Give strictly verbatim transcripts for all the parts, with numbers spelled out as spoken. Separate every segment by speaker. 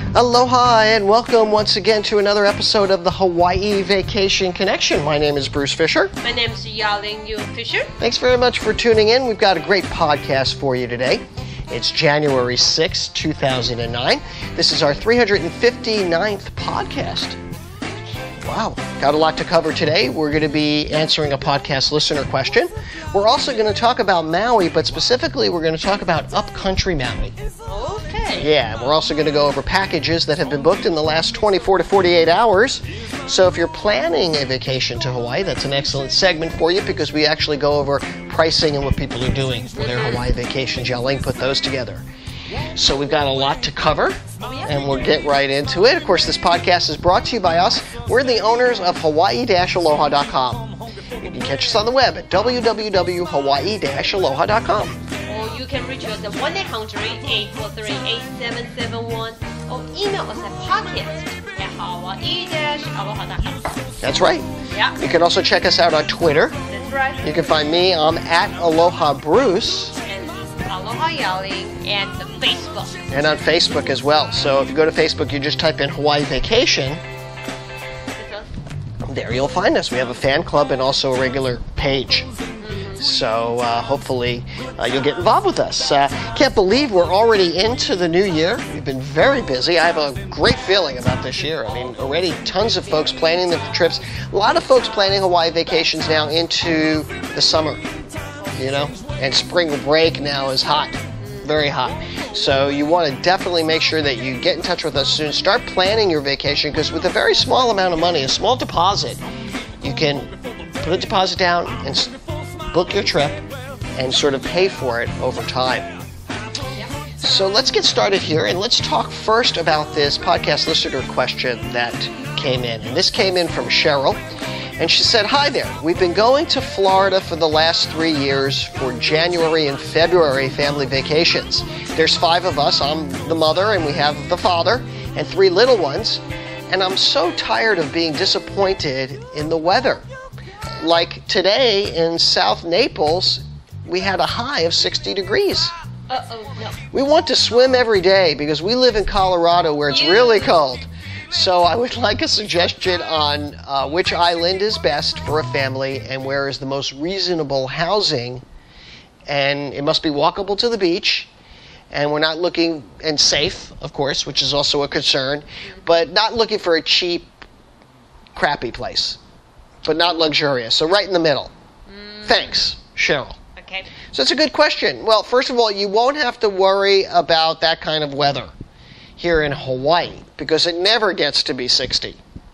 Speaker 1: Aloha and welcome once again to another episode of the Hawaii Vacation Connection. My name is Bruce Fisher.
Speaker 2: My name is Yaling Yu Fisher.
Speaker 1: Thanks very much for tuning in. We've got a great podcast for you today. It's January sixth, two thousand nine. This is our three hundred fifty-ninth podcast. Wow, got a lot to cover today. We're going to be answering a podcast listener question. We're also going to talk about Maui, but specifically we're going to talk about upcountry Maui.
Speaker 2: Okay.
Speaker 1: Yeah, we're also going to go over packages that have been booked in the last twenty-four to forty-eight hours. So if you're planning a vacation to Hawaii, that's an excellent segment for you because we actually go over pricing and what people are doing for their Hawaii vacations. Yaling put those together. So we've got a lot to cover, and we'll get right into it. Of course, this podcast is brought to you by us. We're the owners of Hawaii Aloha dot com. You can catch us on the web at w w w dot hawaii aloha dot com.
Speaker 2: Or you can reach us at one eight hundred, eight four three, eight seven seven one or email us at podcast at hawaii aloha dot com.
Speaker 1: That's right.
Speaker 2: Yeah.
Speaker 1: You can also check us out on Twitter.
Speaker 2: That's right.
Speaker 1: You can find me, I'm at Aloha Bruce.
Speaker 2: And Aloha Yaling and the Facebook.
Speaker 1: And on Facebook as well. So if you go to Facebook, you just type in Hawaii Vacation. There you'll find us. We have a fan club and also a regular page. So uh, hopefully uh, you'll get involved with us. Uh, can't believe we're already into the new year. We've been very busy. I have a great feeling about this year. I mean, already tons of folks planning the trips. A lot of folks planning Hawaii vacations now into the summer, you know, and spring break now is hot, very hot. So you want to definitely make sure that you get in touch with us soon. Start planning your vacation because with a very small amount of money, a small deposit, you can put a deposit down and book your trip and sort of pay for it over time. So let's get started here and let's talk first about this podcast listener question that came in. And this came in from Cheryl. And she said, hi there, we've been going to Florida for the last three years for January and February family vacations. There's five of us. I'm the mother and we have the father and three little ones. And I'm so tired of being disappointed in the weather. Like today in South Naples, we had a high of sixty degrees.
Speaker 2: Uh-oh, no.
Speaker 1: We want to swim every day because we live in Colorado where it's
Speaker 2: You.
Speaker 1: really cold. So I would like a suggestion on uh, which island is best for a family and where is the most reasonable housing. And it must be walkable to the beach. And we're not looking, and safe, of course, which is also a concern, but not looking for a cheap, crappy place, but not luxurious. So right in the middle. Mm. Thanks, Cheryl.
Speaker 2: Okay.
Speaker 1: So it's a good question. Well, first of all, you won't have to worry about that kind of weather here in Hawaii because it never gets to be sixty.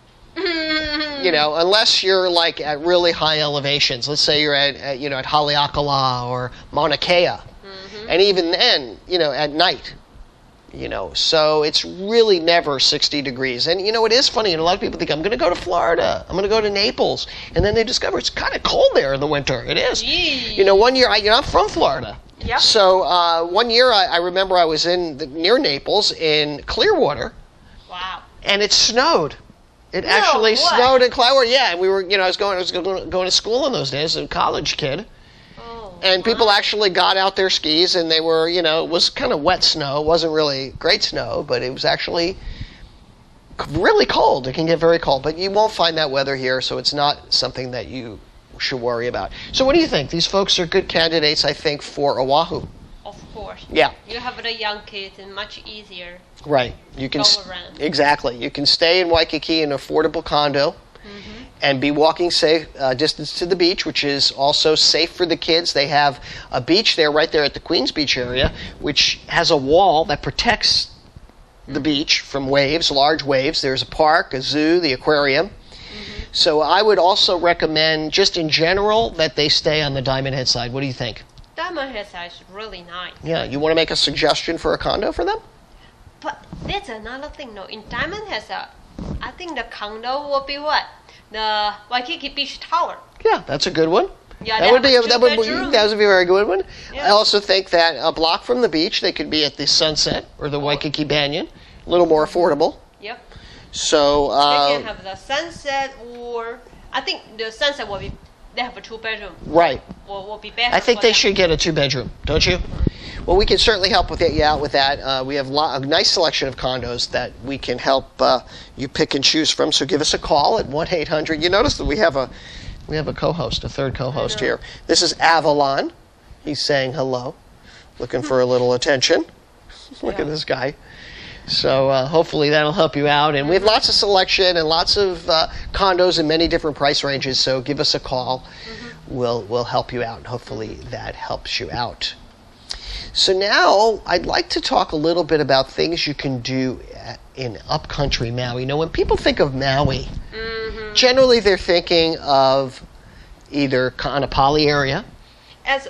Speaker 1: You know, unless you're like at really high elevations. Let's say you're at, at you know, at Haleakala or Mauna Kea. Mm-hmm. And even then, you know, at night. You know, so it's really never sixty degrees. And, you know, it is funny. And a lot of people think, I'm going to go to Florida. I'm going to go to Naples. And then they discover it's kind of cold there in the winter. It is.
Speaker 2: Yee.
Speaker 1: You know, one year, I, you know, I'm from Florida.
Speaker 2: Yep.
Speaker 1: So uh, one year I, I remember I was in the, near Naples in Clearwater.
Speaker 2: Wow.
Speaker 1: And it snowed. It
Speaker 2: No,
Speaker 1: actually
Speaker 2: what?
Speaker 1: snowed in Clearwater. Yeah, and we were, you know, I was going, I was going, going to school in those days, a college kid. And people actually got out their skis, and they were, you know, it was kind of wet snow. It wasn't really great snow, but it was actually really cold. It can get very cold, but you won't find that weather here, so it's not something that you should worry about. So what do you think? These folks are good candidates, I think, for Oahu.
Speaker 2: Of course.
Speaker 1: Yeah.
Speaker 2: You have the young kids and much easier.
Speaker 1: Right. You can
Speaker 2: Go
Speaker 1: s-
Speaker 2: around.
Speaker 1: Exactly. You can stay in Waikiki in an affordable condo. Mm-hmm. And be walking safe uh, distance to the beach, which is also safe for the kids. They have a beach there right there at the Queens Beach area, which has a wall that protects the beach from waves, large waves. There's a park, a zoo, the aquarium. Mm-hmm. So I would also recommend, just in general, that they stay on the Diamond Head side. What do you think?
Speaker 2: Diamond Head side is really nice.
Speaker 1: Yeah, you want to make a suggestion for a condo for them?
Speaker 2: But that's another thing, no. In Diamond Head side, I think the condo will be what? The Waikiki Beach Tower.
Speaker 1: Yeah, that's a good one.
Speaker 2: Yeah,
Speaker 1: that would be a,
Speaker 2: two
Speaker 1: that would
Speaker 2: bedroom.
Speaker 1: that would be a very good one.
Speaker 2: Yeah.
Speaker 1: I also think that a block from the beach, they could be at the Sunset or the Waikiki Banyan, a little more affordable.
Speaker 2: Yep.
Speaker 1: So uh,
Speaker 2: They can have the Sunset, or I think the Sunset will be. They have a two bedroom.
Speaker 1: right.
Speaker 2: Will will be better.
Speaker 1: I think
Speaker 2: for
Speaker 1: they
Speaker 2: them.
Speaker 1: should get a two bedroom, don't you? Well, we can certainly help with it, you out with that. Uh, we have lo- a nice selection of condos that we can help uh, you pick and choose from. So give us a call at one eight hundred. You notice that we have a we have a co-host, a third co-host here. This is Avalon. He's saying hello, looking for a little attention. Look
Speaker 2: Yeah.
Speaker 1: at this guy. So uh, hopefully that'll help you out. And we have lots of selection and lots of uh, condos in many different price ranges. So give us a call. Mm-hmm. We'll we'll help you out. And hopefully that helps you out. So now I'd like to talk a little bit about things you can do at, in upcountry Maui. You know, when people think of Maui,
Speaker 2: Mm-hmm.
Speaker 1: generally they're thinking of either Kaanapali area.
Speaker 2: As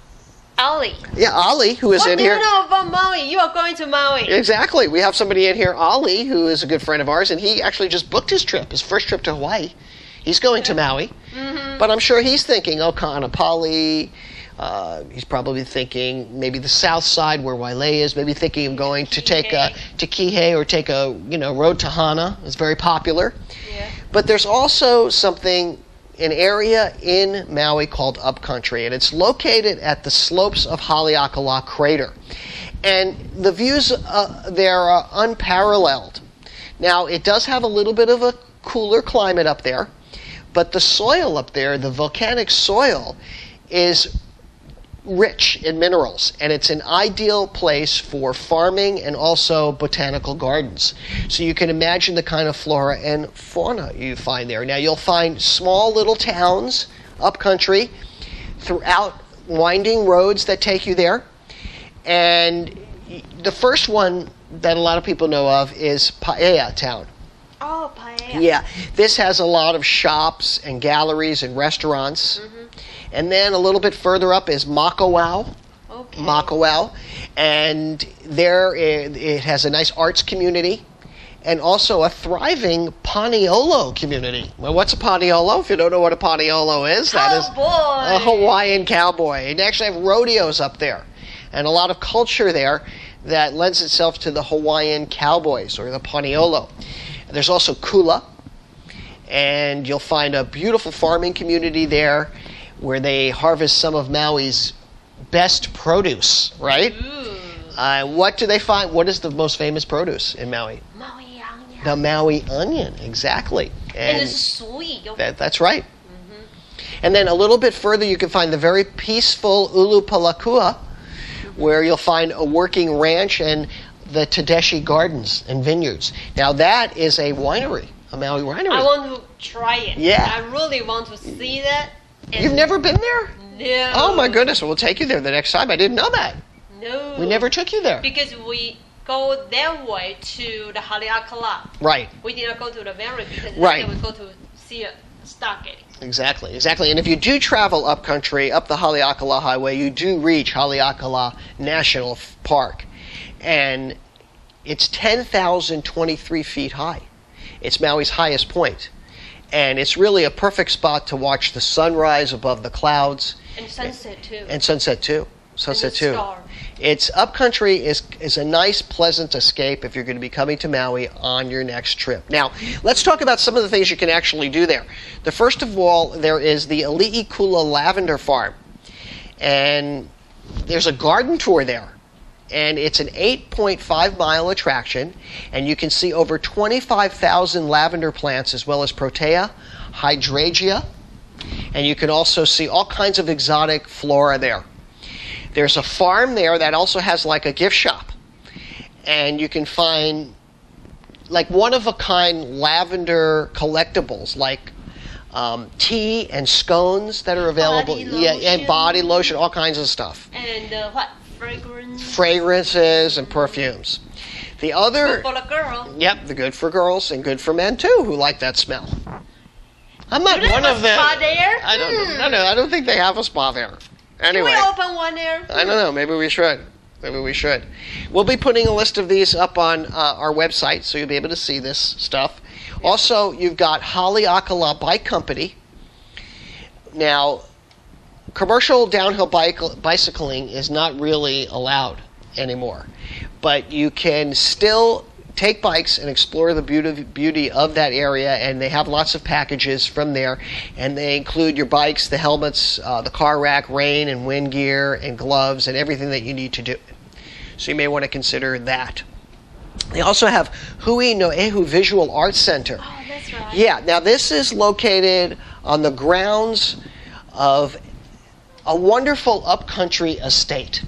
Speaker 2: Ali.
Speaker 1: Yeah, Ali, who is
Speaker 2: What
Speaker 1: in
Speaker 2: do
Speaker 1: here.
Speaker 2: you know about Maui? You are going to Maui.
Speaker 1: Exactly. We have somebody in here, Ali, who is a good friend of ours, and he actually just booked his trip, his first trip to Hawaii. He's going to Maui.
Speaker 2: Mm-hmm.
Speaker 1: But I'm sure he's thinking, oh, Kaanapali. Uh, he's probably thinking maybe the south side where Wailea is, maybe thinking of going to take a, to Kihei or take a, you know, road to Hana. It's very popular.
Speaker 2: Yeah.
Speaker 1: But there's also something, an area in Maui called Upcountry, and it's located at the slopes of Haleakala Crater. And the views uh, there are unparalleled. Now, it does have a little bit of a cooler climate up there, but the soil up there, the volcanic soil, is rich in minerals, and it's an ideal place for farming and also botanical gardens. So you can imagine the kind of flora and fauna you find there. Now you'll find small little towns upcountry throughout, winding roads that take you there. And the first one that a lot of people know of is Paia Town.
Speaker 2: Oh, paella.
Speaker 1: Yeah, this has a lot of shops and galleries and restaurants.
Speaker 2: Mm-hmm.
Speaker 1: And then a little bit further up is Makawao.
Speaker 2: Okay.
Speaker 1: Makawao. And there it, it has a nice arts community and also a thriving Paniolo community. Well, what's a Paniolo? If you don't know what a Paniolo is, that is
Speaker 2: Cowboy.
Speaker 1: a Hawaiian cowboy. And they actually have rodeos up there and a lot of culture there that lends itself to the Hawaiian cowboys or the Paniolo. There's also Kula, and you'll find a beautiful farming community there where they harvest some of Maui's best produce, right?
Speaker 2: Ooh.
Speaker 1: Uh, what do they find? What is the most famous produce in Maui?
Speaker 2: Maui onion.
Speaker 1: The Maui onion, exactly.
Speaker 2: And
Speaker 1: And
Speaker 2: it's sweet.
Speaker 1: that, that's right. And then a little bit further, you can find the very peaceful Ulupalakua, where you'll find a working ranch and the Tedeschi Gardens and Vineyards. Now that is a winery, a Maui winery.
Speaker 2: I want to try it.
Speaker 1: Yeah.
Speaker 2: I really want to see that. And
Speaker 1: You've never been there?
Speaker 2: No.
Speaker 1: Oh my goodness, we'll take you there the next time. I didn't know that.
Speaker 2: No.
Speaker 1: We never took you there.
Speaker 2: Because we go that way to the Haleakala.
Speaker 1: Right,
Speaker 2: We did not go to the Mary because
Speaker 1: Right.
Speaker 2: then we go to see a stargate.
Speaker 1: exactly, exactly. And if you do travel up country, up the Haleakala Highway, you do reach Haleakala National F- Park. And it's ten thousand twenty-three feet high. It's Maui's highest point. And it's really a perfect spot to watch the sunrise above the clouds
Speaker 2: And sunset too.
Speaker 1: and sunset too. Sunset
Speaker 2: and the
Speaker 1: too.
Speaker 2: star.
Speaker 1: It's upcountry is is a nice, pleasant escape if you're going to be coming to Maui on your next trip. Now, let's talk about some of the things you can actually do there. The first of all, there is the Ali'i Kula Lavender Farm, and there's a garden tour there. And it's an eight point five mile attraction, and you can see over twenty-five thousand lavender plants as well as protea, hydrangea, and you can also see all kinds of exotic flora there. There's a farm there that also has like a gift shop, and you can find like one-of-a-kind lavender collectibles like um, tea and scones that are available.
Speaker 2: Body
Speaker 1: Yeah, and
Speaker 2: lotion.
Speaker 1: body lotion, all kinds of stuff.
Speaker 2: And uh, what? Fragrance.
Speaker 1: Fragrances and perfumes. The other,
Speaker 2: For the girl.
Speaker 1: yep, the good for girls and good for men too, who like that smell. I'm not
Speaker 2: Do they
Speaker 1: one
Speaker 2: have
Speaker 1: of
Speaker 2: a
Speaker 1: them.
Speaker 2: spa there?
Speaker 1: I don't.
Speaker 2: Hmm.
Speaker 1: No, no, I don't think they have a spa there.
Speaker 2: Can
Speaker 1: Anyway,
Speaker 2: we open one there?
Speaker 1: I don't know. Maybe we should. Maybe we should. We'll be putting a list of these up on uh, our website, so you'll be able to see this stuff. Also, you've got Haleakala Bike Company. Now, commercial downhill bike, bicycling is not really allowed anymore, but you can still take bikes and explore the beauty, beauty of that area, and they have lots of packages from there, and they include your bikes, the helmets, uh, the car rack, rain and wind gear, and gloves, and everything that you need to do. So you may want to consider that. They also have Hui no Ehu Visual Arts Center.
Speaker 2: Oh, that's right.
Speaker 1: Yeah, now this is located on the grounds of a wonderful upcountry estate.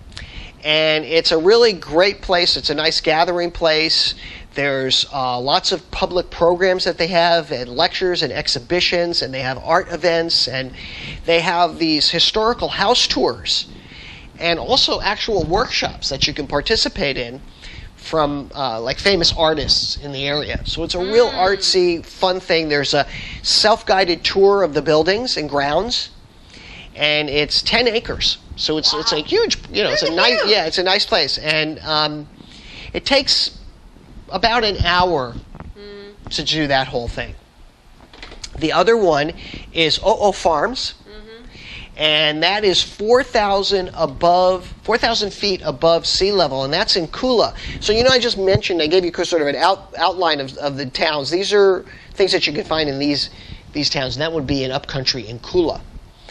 Speaker 1: And it's a really great place. It's a nice gathering place. There's uh, lots of public programs that they have, and lectures and exhibitions, and they have art events, and they have these historical house tours, and also actual workshops that you can participate in from uh, like famous artists in the area. So it's a real artsy, fun thing. There's a self-guided tour of the buildings and grounds, and it's ten acres. So it's wow. it's a huge, you know, it's a nice, yeah, it's a nice place, and um, it takes about an hour mm. to do that whole thing. The other one is O'o Farms, mm-hmm. and that is four thousand above, four thousand feet above sea level, and that's in Kula. So you know, I just mentioned, I gave you sort of an out, outline of, of the towns. These are things that you can find in these these towns, and that would be in upcountry in Kula.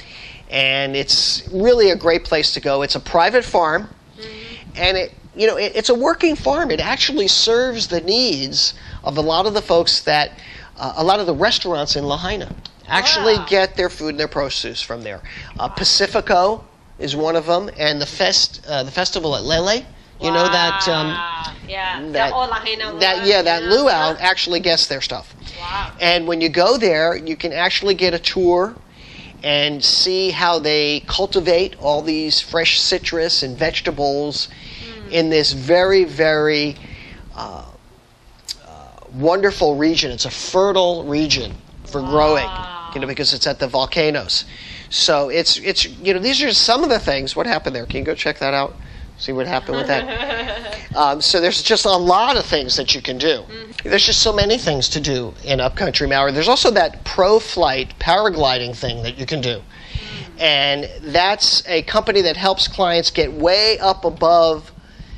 Speaker 1: And it's really a great place to go. It's a private farm, mm-hmm. and it, you know, it, it's a working farm. It actually serves the needs of a lot of the folks that, uh, a lot of the restaurants in Lahaina actually wow. get their food and their produce from there. Uh, Pacifico is one of them, and the fest, uh, the festival at Lele. You
Speaker 2: wow.
Speaker 1: know that, um,
Speaker 2: yeah,
Speaker 1: that,
Speaker 2: that, all Lahaina
Speaker 1: that yeah, that
Speaker 2: yeah.
Speaker 1: luau actually gets their stuff.
Speaker 2: Wow.
Speaker 1: And when you go there, you can actually get a tour and see how they cultivate all these fresh citrus and vegetables mm. in this very, very uh, uh, wonderful region. It's a fertile region for wow. growing, you know, because it's at the volcanoes. So it's it's you know, these are some of the things. What happened there? Can you go check that out? See what happened with that? um, so there's just a lot of things that you can do. Mm-hmm. There's just so many things to do in upcountry Maui. There's also that ProFlight paragliding thing that you can do. Mm-hmm. And that's a company that helps clients get way up above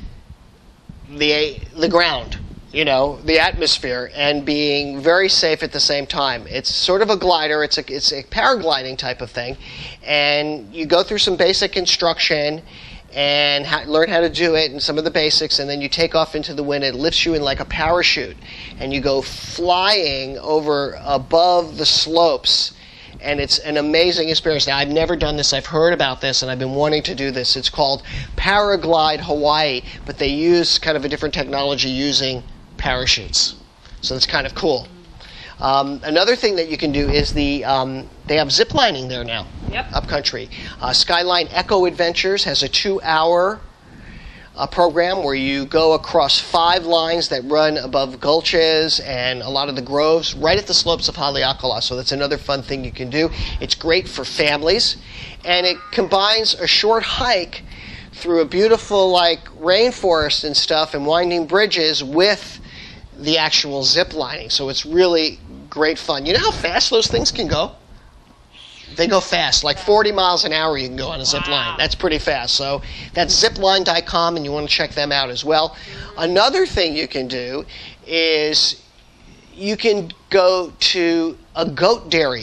Speaker 1: the the ground, you know, the atmosphere, and being very safe at the same time. It's sort of a glider. It's a, it's a paragliding type of thing. And you go through some basic instruction and ha- learn how to do it and some of the basics, and then you take off into the wind. It lifts you in like a parachute, and you go flying over above the slopes, and it's an amazing experience. Now, I've never done this. I've heard about this, and I've been wanting to do this. It's called Paraglide Hawaii, but they use kind of a different technology using parachutes. So it's kind of cool. Um, another thing that you can do is the um, they have zip lining there now,
Speaker 2: yep.
Speaker 1: upcountry. Uh, Skyline Eco Adventures has a two-hour uh, program where you go across five lines that run above gulches and a lot of the groves right at the slopes of Haleakala. So that's another fun thing you can do. It's great for families, and it combines a short hike through a beautiful like rainforest and stuff and winding bridges with the actual zip lining. So it's really great fun. You know how fast those things can go? They go fast, like forty miles an hour you can go on a zip line. That's pretty fast. So that's zipline dot com, and you want to check them out as well. Another thing you can do is you can go to a goat dairy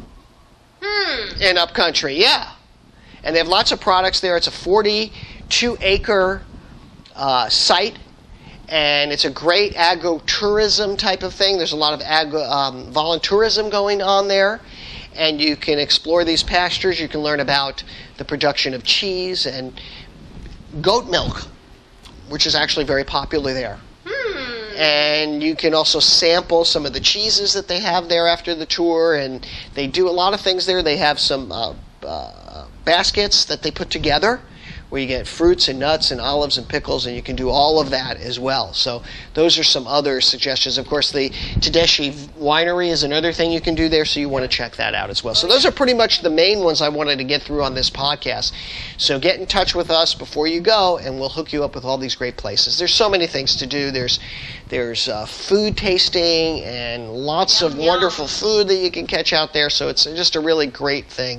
Speaker 2: hmm.
Speaker 1: in upcountry. Yeah. And they have lots of products there. It's a forty-two acre uh, site. And it's a great agro-tourism type of thing. There's a lot of agro, um, voluntourism going on there. And you can explore these pastures. You can learn about the production of cheese and goat milk, which is actually very popular there.
Speaker 2: Hmm.
Speaker 1: And you can also sample some of the cheeses that they have there after the tour. And they do a lot of things there. They have some uh, uh, baskets that they put together, where you get fruits and nuts and olives and pickles, and you can do all of that as well. So those are some other suggestions. Of course, the Tedeschi Winery is another thing you can do there, so you want to check that out as well. So those are pretty much the main ones I wanted to get through on this podcast. So get in touch with us before you go, and we'll hook you up with all these great places. There's so many things to do. There's there's uh, food tasting and lots
Speaker 2: yum,
Speaker 1: of
Speaker 2: yum.
Speaker 1: wonderful food that you can catch out there. So it's just a really great thing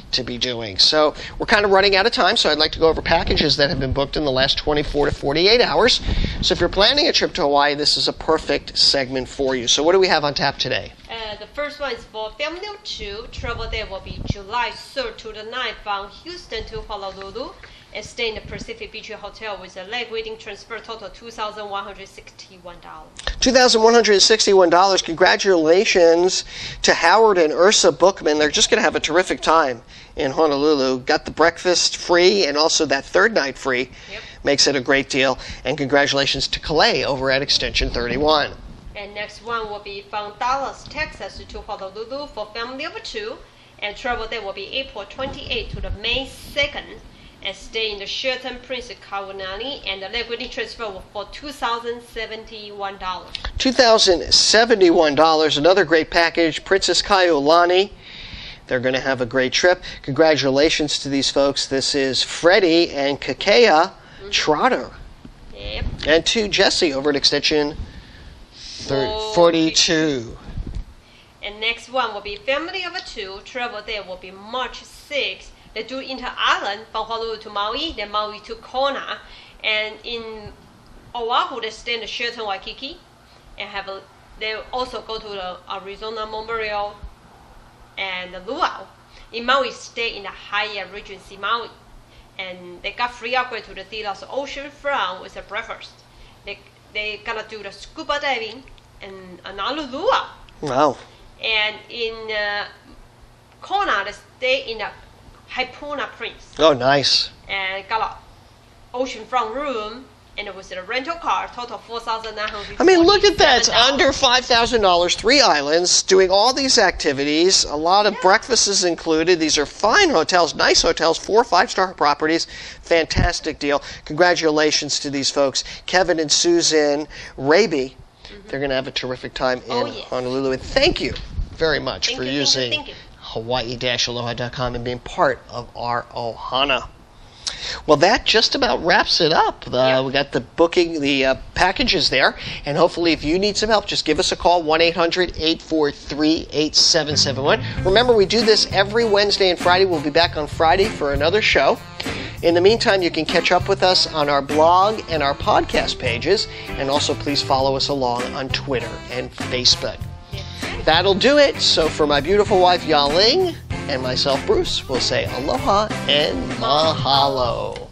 Speaker 1: to be doing. So we're kind of running out of time, so I'd like to go over packages that have been booked in the last twenty-four to forty-eight hours. So if you're planning a trip to Hawaii, this is a perfect segment for you. So what do we have on tap today?
Speaker 2: Uh, the first one is for family of two. Travel day will be July third to the ninth from Houston to Honolulu. And stay in the Pacific Beach Hotel with a leg reading transfer total two thousand one hundred sixty-one dollars.
Speaker 1: two thousand one hundred sixty-one dollars. Congratulations to Howard and Ursa Bookman. They're just going to have a terrific time in Honolulu. Got the breakfast free and also that third night free.
Speaker 2: Yep.
Speaker 1: Makes it a great deal. And congratulations to Calais over at Extension thirty-one.
Speaker 2: And next one will be from Dallas, Texas to Honolulu for family of two. And travel day will be April twenty-eighth to the May second. And stay in the Sheraton Prince Kaunani, and the leg reading transfer for two thousand seventy-one dollars.
Speaker 1: two thousand seventy-one dollars. Another great package. Princess Kailani. They're going to have a great trip. Congratulations to these folks. This is Freddie and Kakea mm-hmm. Trotter.
Speaker 2: Yep.
Speaker 1: And to Jesse over at Extension forty-two.
Speaker 2: And next one will be family of two. Travel day will be March sixth. They do inter-island from Honolulu to Maui, then Maui to Kona. And in Oahu, they stay in the Sheraton Waikiki. And have a, they also go to the Arizona Memorial and the Luau. In Maui, stay in the Hyatt Regency Maui. And they got free upgrade to the Delos Ocean Front with a breakfast. They they gonna do the scuba diving and another Luau.
Speaker 1: Wow.
Speaker 2: And in uh, Kona, they stay in the Haipuna Prince.
Speaker 1: Oh, nice.
Speaker 2: And got a oceanfront room, and it was a rental car, total four thousand nine hundred dollars.
Speaker 1: I mean, look at that. It's under five thousand dollars, three islands, doing all these activities, a lot of yeah. breakfasts included. These are fine hotels, nice hotels, four or five-star properties. Fantastic deal. Congratulations to these folks. Kevin and Susan Raby. Mm-hmm. They're going to have a terrific time in
Speaker 2: oh, yes.
Speaker 1: Honolulu. And thank you very much
Speaker 2: thank
Speaker 1: for
Speaker 2: you,
Speaker 1: using
Speaker 2: thank you, thank you.
Speaker 1: Hawaii dash aloha dot com and being part of our Ohana. Well, that just about wraps it up. Uh,
Speaker 2: yep.
Speaker 1: We got the booking, the uh, packages there, and hopefully if you need some help, just give us a call, one eight hundred eight four three eight seven seven one. Remember, we do this every Wednesday and Friday. We'll be back on Friday for another show. In the meantime, you can catch up with us on our blog and our podcast pages, and also please follow us along on Twitter and Facebook. That'll do it. So for my beautiful wife, Yaling, and myself, Bruce, we'll say aloha and mahalo.